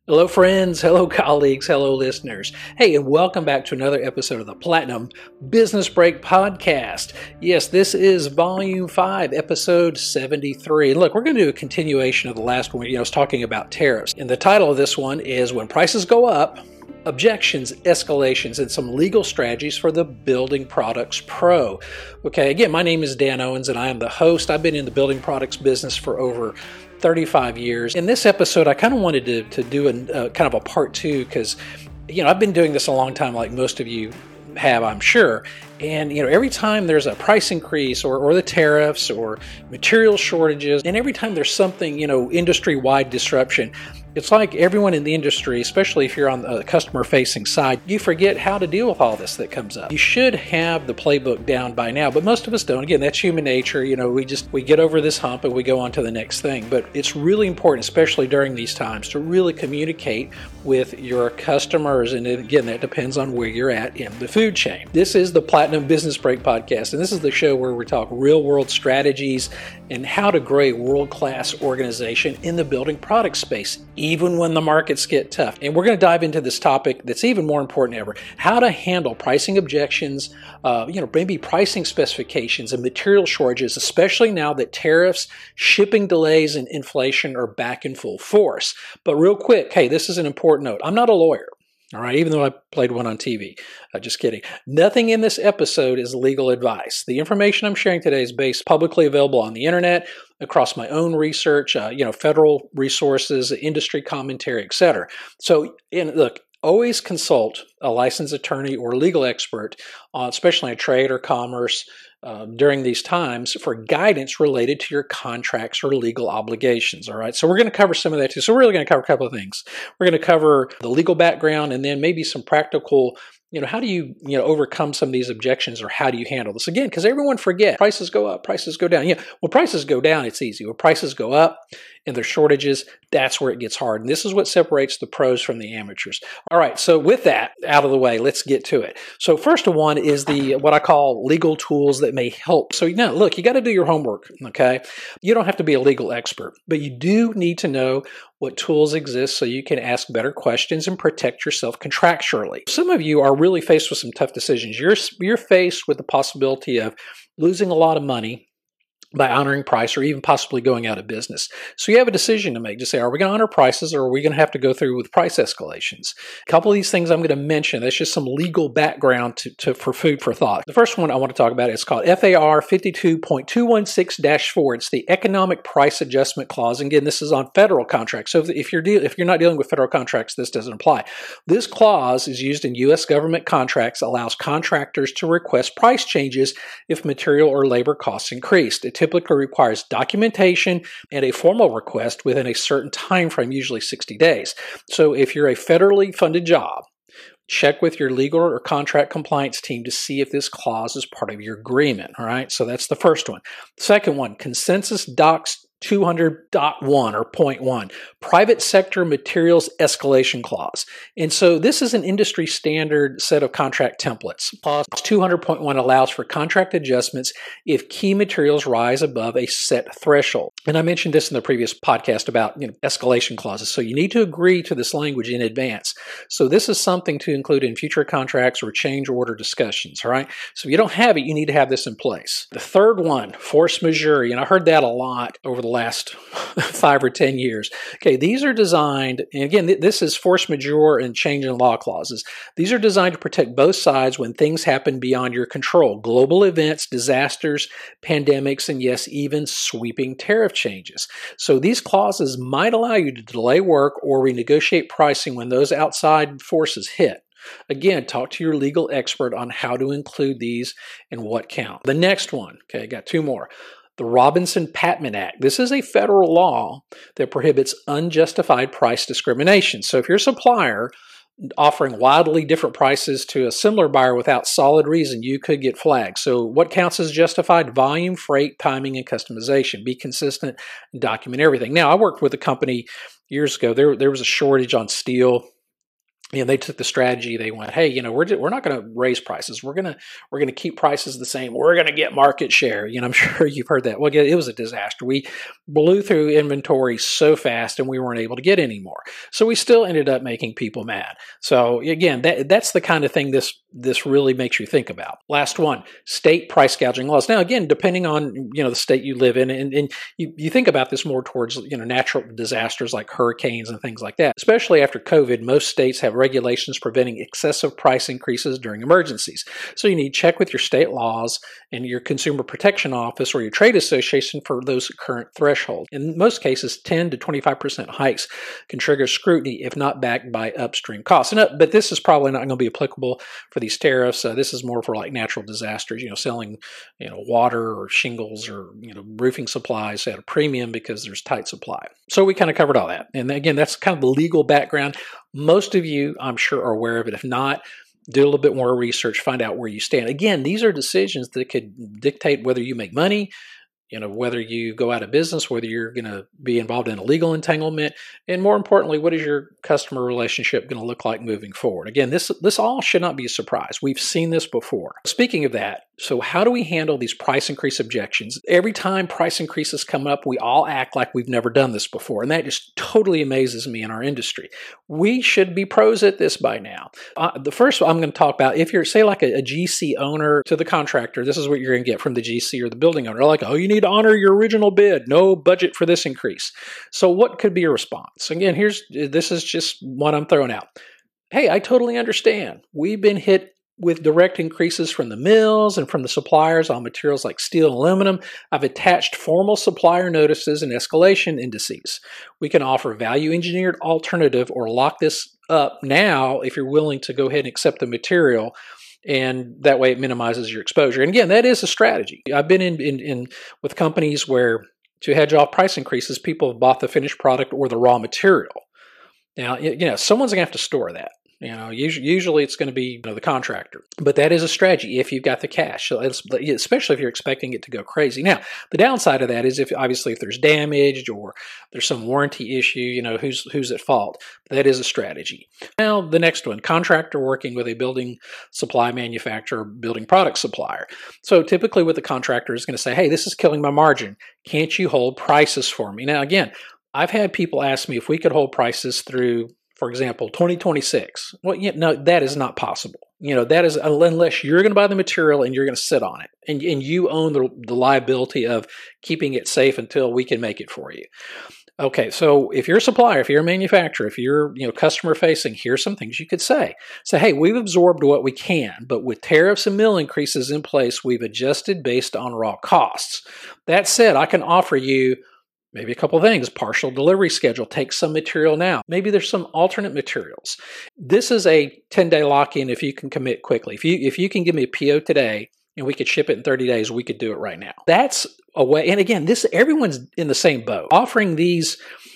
Hello, friends. Hello, colleagues. Hello, listeners. Hey, and welcome back to another episode of the Platinum Business Break Podcast. Yes, this is Volume 5, Episode 73. And look, we're going to do a continuation of the last one. I was talking about tariffs. And the title of this one is When Prices Go Up, Objections, Escalations, and Some Legal Strategies for the Building Products Pro. Okay, again, my name is Dan Owens, and I am the host. I've been in the building products business for over 35 years. In this episode, I kind of wanted to do kind of a part two because, I've been doing this a long time, like most of you have, I'm sure. And, every time there's a price increase or the tariffs or material shortages, and every time there's something, industry-wide disruption, it's like everyone in the industry, especially if you're on the customer-facing side, you forget how to deal with all this that comes up. You should have the playbook down by now, but most of us don't. Again, that's human nature. We get over this hump and we go on to the next thing. But it's really important, especially during these times, to really communicate with your customers. And again, that depends on where you're at in the food chain. This is the Platinum Business Break Podcast, and this is the show where we talk real-world strategies and how to grow a world-class organization in the building product space, even when the markets get tough. And we're going to dive into this topic that's even more important than ever: how to handle pricing objections, maybe pricing specifications and material shortages, especially now that tariffs, shipping delays, and inflation are back in full force. But real quick, hey, this is an important note. I'm not a lawyer. All right, even though I played one on TV. Just kidding. Nothing in this episode is legal advice. The information I'm sharing today is based publicly available on the internet, across my own research, federal resources, industry commentary, etc. So, look, always consult a licensed attorney or legal expert, especially in trade or commerce, during these times for guidance related to your contracts or legal obligations. All right. So we're going to cover some of that too. So we're really going to cover a couple of things. We're going to cover the legal background and then maybe some practical, how do you, overcome some of these objections, or how do you handle this? Again, because everyone forgets prices go up, prices go down. When prices go down, it's easy. When prices go up and there's shortages, that's where it gets hard. And this is what separates the pros from the amateurs. All right. So with that out of the way, let's get to it. So first one is what I call legal tools that may help. So, look, you got to do your homework. Okay. You don't have to be a legal expert, but you do need to know what tools exist so you can ask better questions and protect yourself contractually. Some of you are really faced with some tough decisions. You're faced with the possibility of losing a lot of money by honoring price, or even possibly going out of business. So you have a decision to make to say, are we going to honor prices, or are we going to have to go through with price escalations? A couple of these things I'm going to mention, that's just some legal background for food for thought. The first one I want to talk about is called FAR 52.216-4. It's the Economic Price Adjustment Clause. And again, this is on federal contracts. So if you're not dealing with federal contracts, this doesn't apply. This clause is used in U.S. government contracts, allows contractors to request price changes if material or labor costs increased. It typically requires documentation and a formal request within a certain time frame, usually 60 days. So if you're a federally funded job, check with your legal or contract compliance team to see if this clause is part of your agreement. All right, so that's the first one. Second one, Consensus Docs 200.1 or point 1, Private Sector Materials Escalation Clause. And so this is an industry standard set of contract templates. Clause 200.1 allows for contract adjustments if key materials rise above a set threshold. And I mentioned this in the previous podcast about escalation clauses. So you need to agree to this language in advance. So this is something to include in future contracts or change order discussions. All right. So if you don't have it, you need to have this in place. The third one, force majeure. I heard that a lot over the last 5 or 10 years. Okay, these are designed, and again, this is force majeure and change in law clauses. These are designed to protect both sides when things happen beyond your control. Global events, disasters, pandemics, and yes, even sweeping tariff changes. So these clauses might allow you to delay work or renegotiate pricing when those outside forces hit. Again, talk to your legal expert on how to include these and what count. The next one, okay, I got 2 more. The Robinson-Patman Act. This is a federal law that prohibits unjustified price discrimination. So if you're a supplier offering wildly different prices to a similar buyer without solid reason, you could get flagged. So what counts as justified? Volume, freight, timing, and customization. Be consistent and document everything. Now, I worked with a company years ago. There was a shortage on steel. they took the strategy. They went, hey, we're not going to raise prices. We're going to keep prices the same. We're going to get market share. I'm sure you've heard that. Well, it was a disaster. We blew through inventory so fast, and we weren't able to get any more. So we still ended up making people mad. So again, that's the kind of thing this really makes you think about. Last one, state price gouging laws. Now, again, depending on the state you live in, and you think about this more towards natural disasters like hurricanes and things like that. Especially after COVID, most states have regulations preventing excessive price increases during emergencies. So you need to check with your state laws and your consumer protection office or your trade association for those current thresholds. In most cases, 10 to 25% hikes can trigger scrutiny if not backed by upstream costs. But this is probably not going to be applicable for these tariffs. This is more for like natural disasters, selling water or shingles or roofing supplies at a premium because there's tight supply. So we kind of covered all that. And again, that's kind of the legal background. Most of you, I'm sure, are aware of it. If not, do a little bit more research, find out where you stand. Again, these are decisions that could dictate whether you make money, whether you go out of business, whether you're going to be involved in a legal entanglement, and more importantly, what is your customer relationship going to look like moving forward? Again, this all should not be a surprise. We've seen this before. Speaking of that, so how do we handle these price increase objections? Every time price increases come up, we all act like we've never done this before, and that just totally amazes me in our industry. We should be pros at this by now. The first one I'm going to talk about, if you're, say, like a GC owner to the contractor, this is what you're going to get from the GC or the building owner. Like, oh, you need to honor your original bid. No budget for this increase. So what could be your response? Again, this is just what I'm throwing out. Hey, I totally understand. We've been hit with direct increases from the mills and from the suppliers on materials like steel and aluminum. I've attached formal supplier notices and escalation indices. We can offer value engineered alternative or lock this up now if you're willing to go ahead and accept the material. And that way it minimizes your exposure. And again, that is a strategy. I've been in with companies where to hedge off price increases, people have bought the finished product or the raw material. Now, someone's going to have to store that. Usually it's going to be the contractor, but that is a strategy if you've got the cash, so especially if you're expecting it to go crazy. Now, the downside of that is if there's damage or there's some warranty issue, who's at fault. That is a strategy. Now, the next one, contractor working with a building supply manufacturer, building product supplier. So typically what the contractor is going to say, hey, this is killing my margin. Can't you hold prices for me? Now, again, I've had people ask me if we could hold prices through, for example, 2026. Well, no, that is not possible. That is unless you're going to buy the material and you're going to sit on it, and you own the liability of keeping it safe until we can make it for you. Okay, so if you're a supplier, if you're a manufacturer, if you're customer facing, here's some things you could say. Say, hey, we've absorbed what we can, but with tariffs and mill increases in place, we've adjusted based on raw costs. That said, I can offer you maybe a couple of things. Partial delivery schedule. Take some material now. Maybe there's some alternate materials. This is a 10-day lock-in if you can commit quickly. If you can give me a PO today and we could ship it in 30 days, we could do it right now. That's a way. And again, everyone's in the same boat. Offering these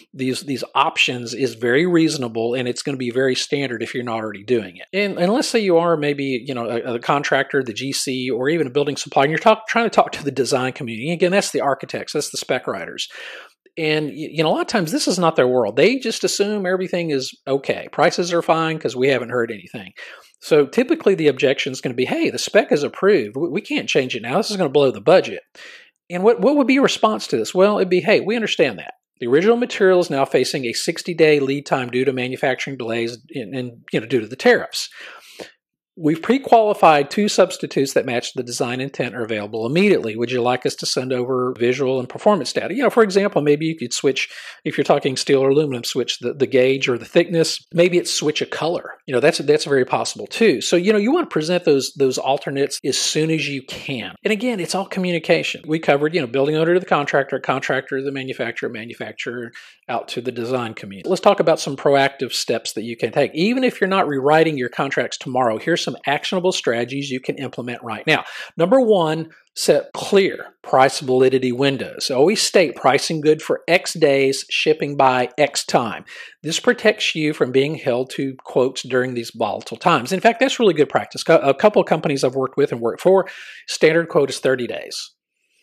options is very reasonable, and it's going to be very standard if you're not already doing it. And let's say you are maybe a contractor, the GC, or even a building supplier, and you're trying to talk to the design community. Again, that's the architects, that's the spec writers. And a lot of times this is not their world. They just assume everything is okay. Prices are fine because we haven't heard anything. So typically the objection is going to be, hey, the spec is approved. We can't change it now. This is going to blow the budget. And what would be your response to this? Well, it'd be, hey, we understand that. The original material is now facing a 60-day lead time due to manufacturing delays and due to the tariffs. We've pre-qualified 2 substitutes that match the design intent are available immediately. Would you like us to send over visual and performance data? For example, maybe you could switch, if you're talking steel or aluminum, switch the gauge or the thickness. Maybe it's switch a color. That's very possible too. So, you want to present those alternates as soon as you can. And again, it's all communication. We covered, building owner to the contractor to the manufacturer out to the design community. Let's talk about some proactive steps that you can take. Even if you're not rewriting your contracts tomorrow, here's some actionable strategies you can implement right now. Number 1, set clear price validity windows. Always state pricing good for X days, shipping by X time. This protects you from being held to quotes during these volatile times. In fact, that's really good practice. A couple of companies I've worked with and worked for, standard quote is 30 days.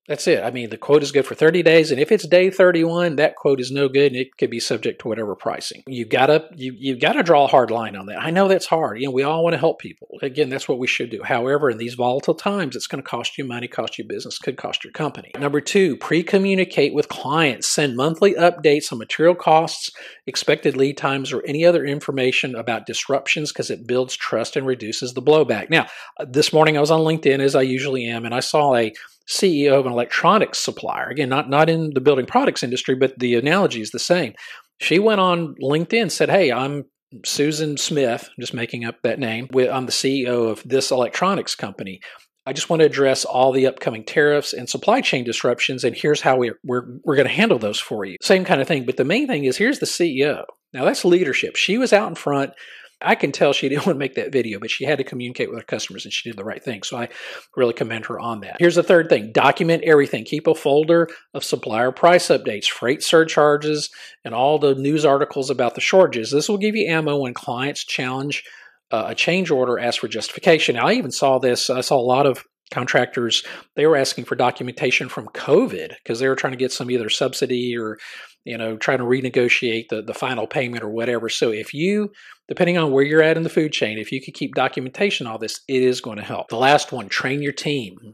That's it. I mean, the quote is good for 30 days, and if it's day 31, that quote is no good, and it could be subject to whatever pricing. You've got to draw a hard line on that. I know that's hard. We all want to help people. Again, that's what we should do. However, in these volatile times, it's going to cost you money, cost you business, could cost your company. Number 2, pre-communicate with clients. Send monthly updates on material costs, expected lead times, or any other information about disruptions, because it builds trust and reduces the blowback. Now, this morning I was on LinkedIn, as I usually am, and I saw a CEO of an electronics supplier. Again, not in the building products industry, but the analogy is the same. She went on LinkedIn, said, "Hey, I'm Susan Smith, I'm just making up that name. I'm the CEO of this electronics company. I just want to address all the upcoming tariffs and supply chain disruptions, and here's how we're going to handle those for you." Same kind of thing, but the main thing is, here's the CEO. Now, that's leadership. She was out in front. I can tell she didn't want to make that video, but she had to communicate with her customers, and she did the right thing. So I really commend her on that. Here's the third thing. Document everything. Keep a folder of supplier price updates, freight surcharges, and all the news articles about the shortages. This will give you ammo when clients challenge a change order, ask for justification. Now, I even saw this. I saw a lot of contractors, they were asking for documentation from COVID because they were trying to get some either subsidy or trying to renegotiate the final payment or whatever. So if you, depending on where you're at in the food chain, if you could keep documentation on this, it is going to help. The last one, train your team.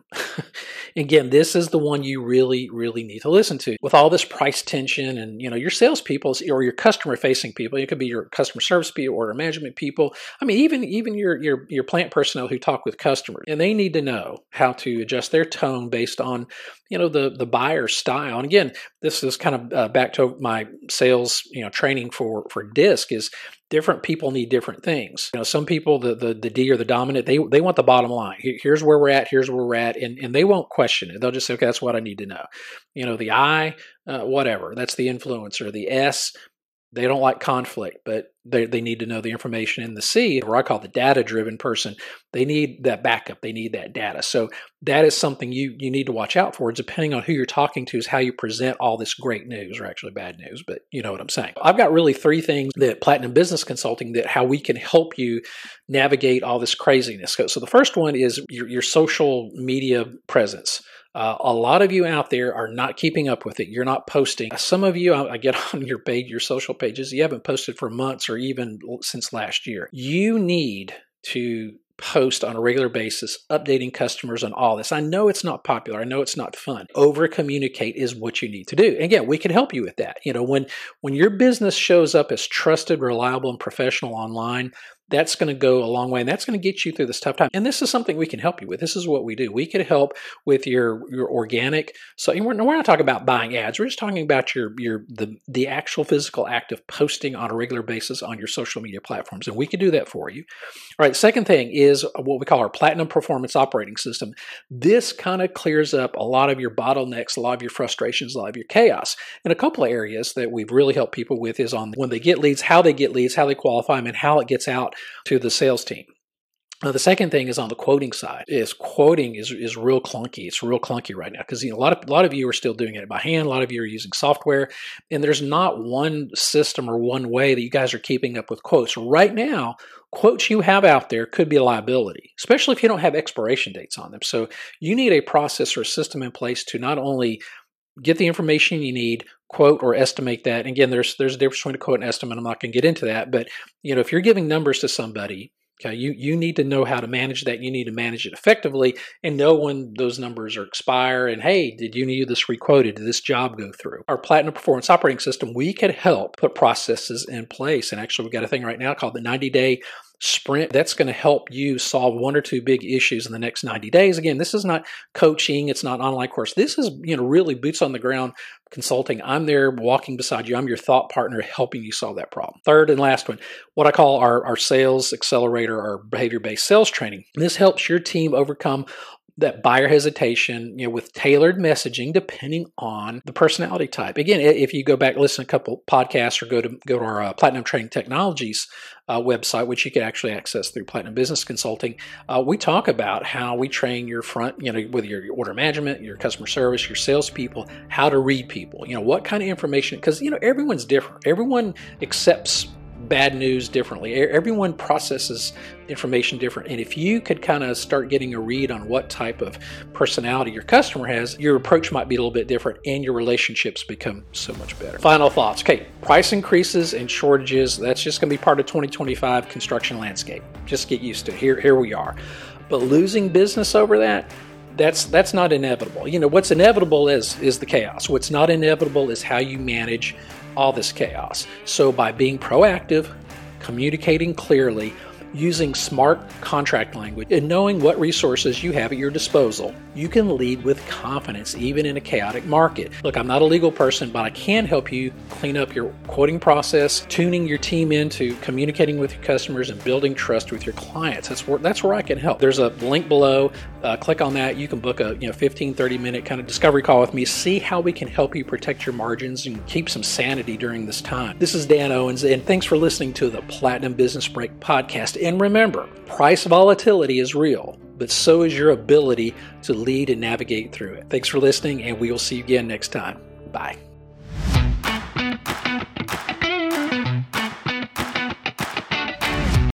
Again, this is the one you really, really need to listen to. With all this price tension and, your salespeople or your customer-facing people, it could be your customer service people, order management people. I mean, even your plant personnel who talk with customers, and they need to know how to adjust their tone based on, the buyer's style. And again, this is kind of back to my sales, training for DISC is different people need different things. Some people, the D or the dominant, they want the bottom line. Here's where we're at. Here's where we're at. And they won't question it. They'll just say, okay, that's what I need to know. The I, whatever, that's the influencer. The S, they don't like conflict, but they need to know the information. In the C, or I call the data-driven person, they need that backup. They need that data. So that is something you need to watch out for. Depending on who you're talking to is how you present all this great news, or actually bad news, but you know what I'm saying. I've got really 3 things that Platinum Business Consulting, that how we can help you navigate all this craziness. So the first one is your social media presence. A lot of you out there are not keeping up with it. You're not posting. Some of you, I get on your social pages, you haven't posted for months or even since last year. You need to post on a regular basis, updating customers on all this. I know it's not popular. I know it's not fun. Over communicate is what you need to do. And again, we can help you with that. When your business shows up as trusted, reliable, and professional online, that's going to go a long way, and that's going to get you through this tough time. And this is something we can help you with. This is what we do. We can help with your organic. So we're not talking about buying ads. We're just talking about the actual physical act of posting on a regular basis on your social media platforms, and we can do that for you. All right. Second thing is what we call our Platinum Performance Operating System. This kind of clears up a lot of your bottlenecks, a lot of your frustrations, a lot of your chaos. And a couple of areas that we've really helped people with is on when they get leads, how they qualify them, and how it gets out to the sales team. The second thing is on the quoting side. Quoting is real clunky. It's real clunky right now because a lot of you are still doing it by hand. A lot of you are using software, and there's not one system or one way that you guys are keeping up with quotes. Right now, quotes you have out there could be a liability, especially if you don't have expiration dates on them. So you need a process or a system in place to not only get the information you need, quote or estimate that. And again, there's a difference between a quote and estimate. I'm not going to get into that, but if you're giving numbers to somebody, okay, you need to know how to manage that. You need to manage it effectively and know when those numbers are expire. And hey, did you need this requoted? Did this job go through? Our Platinum Performance Operating System, we could help put processes in place. And actually, we've got a thing right now called the 90-day sprint. That's going to help you solve 1 or 2 big issues in the next 90 days. Again, this is not coaching. It's not an online course. This is, really boots on the ground consulting. I'm there walking beside you. I'm your thought partner helping you solve that problem. Third and last one, what I call our sales accelerator, our behavior-based sales training. This helps your team overcome that buyer hesitation, with tailored messaging depending on the personality type. Again, if you go back, listen to a couple podcasts, or go to our Platinum Training Technologies website, which you can actually access through Platinum Business Consulting, we talk about how we train your front, with your order management, your customer service, your salespeople, how to read people. What kind of information? Because everyone's different. Everyone accepts bad news differently. Everyone processes information different. And if you could kind of start getting a read on what type of personality your customer has, your approach might be a little bit different and your relationships become so much better. Final thoughts. Okay, price increases and shortages, that's just going to be part of 2025 construction landscape. Just get used to it. Here we are. But losing business over that's not inevitable. What's inevitable is the chaos. What's not inevitable is how you manage all this chaos. So by being proactive, communicating clearly, using smart contract language, and knowing what resources you have at your disposal, you can lead with confidence even in a chaotic market. Look, I'm not a legal person, but I can help you clean up your quoting process, tuning your team into communicating with your customers and building trust with your clients. That's where I can help. There's a link below. Click on that. You can book a 15-30 minute kind of discovery call with me. See how we can help you protect your margins and keep some sanity during this time. This is Dan Owens, and thanks for listening to the Platinum Business Break podcast. And remember, price volatility is real, but so is your ability to lead and navigate through it. Thanks for listening, and we will see you again next time. Bye.